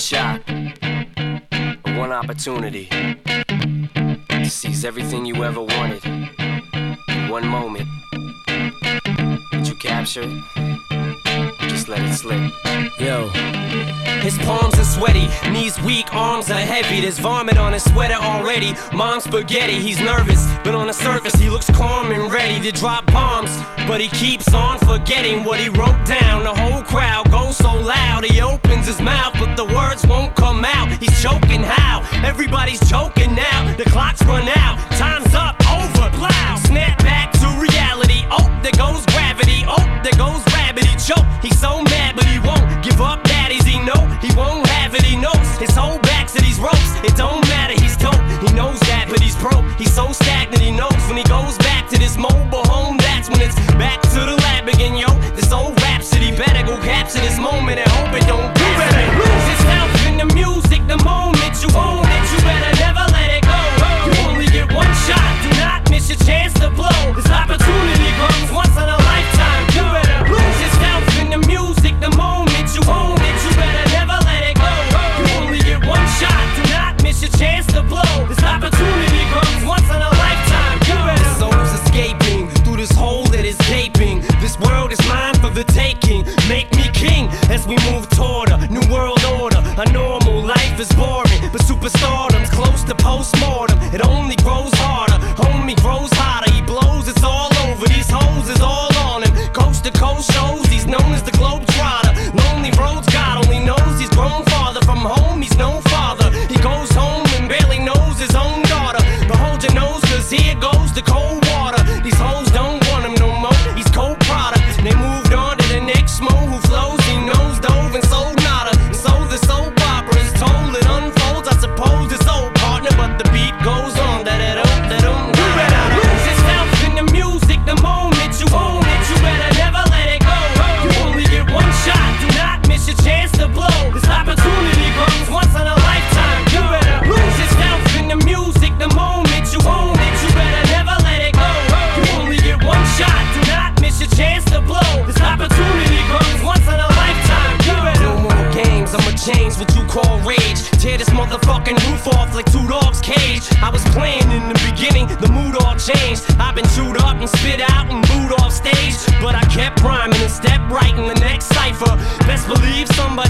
shot, one opportunity to seize everything you ever wanted in one moment. Did you capture it? Just let it slip. Yo. His palms are sweaty, knees weak, arms are heavy. There's vomit on his sweater already. Mom's spaghetti, he's nervous, but on the surface he looks calm and ready to drop bombs. But he keeps on forgetting what he wrote down. The whole crowd goes so loud, he opens his mouth, but the words won't come out. He's choking how? Everybody's choking now. The clock's run out, time's up, over, loud. Snap back to reality. Oh, there goes gravity. Oh, there goes rabbit. He choke. He's so mad, but he won't give up. Daddies, he know he won't have it. He knows his whole back to these ropes. It don't matter. He's dope. He knows that, but he's broke. He's so stagnant. He knows when he goes back to this mobile home, that's when it's back to the lab again. Yo, this old rhapsody better go capture this moment and hope it don't. You better lose yourself in the music the moment you own it. You better never let it go. You only get one shot. Do not miss your chance to blow. This opportunity comes once in a lifetime. You better lose yourself in the music the moment you own it. You better never let it go. You only get one shot. Do not miss your chance to blow. This opportunity comes once in a lifetime. You better. The soul's escaping through this hole that is gaping. This world is mine for the taking. Make me king as we move toward a new world order. A normal life is boring, but superstardom's close to postmortem. It only grows harder, homie grows hotter. He blows, it's all over. These hoes is all on him. Coast to coast shows, he's known as the Globetrotter. Lonely roads, God only knows he's grown farther from home. He's no father. He goes home and barely knows his own daughter. But hold your nose, cause here goes the cold water. These hoes don't want him no more. He's cold product. They moved on to the next mo who flows. He knows dove and sold nada. And so the soap opera is told. It unfolds. I suppose it's old partner, but the beat goes on. You better lose yourself in the music the moment you own it. You better never let it go. You only get one shot. Do not miss your chance to blow. This opportunity comes once in a lifetime. You better lose yourself in the music the moment you own it. You better never let it go. You only get one shot. Do not miss your chance to blow. This opportunity comes once in a lifetime. You better. No more games. I'ma change what you call rage. Tear this motherfucking roof off like two dogs' cage. I was playing in the beginning, the mood all changed. I've been chewed up and spit out and booed off stage, but I kept rhyming and stepped right in the next cipher. Best believe somebody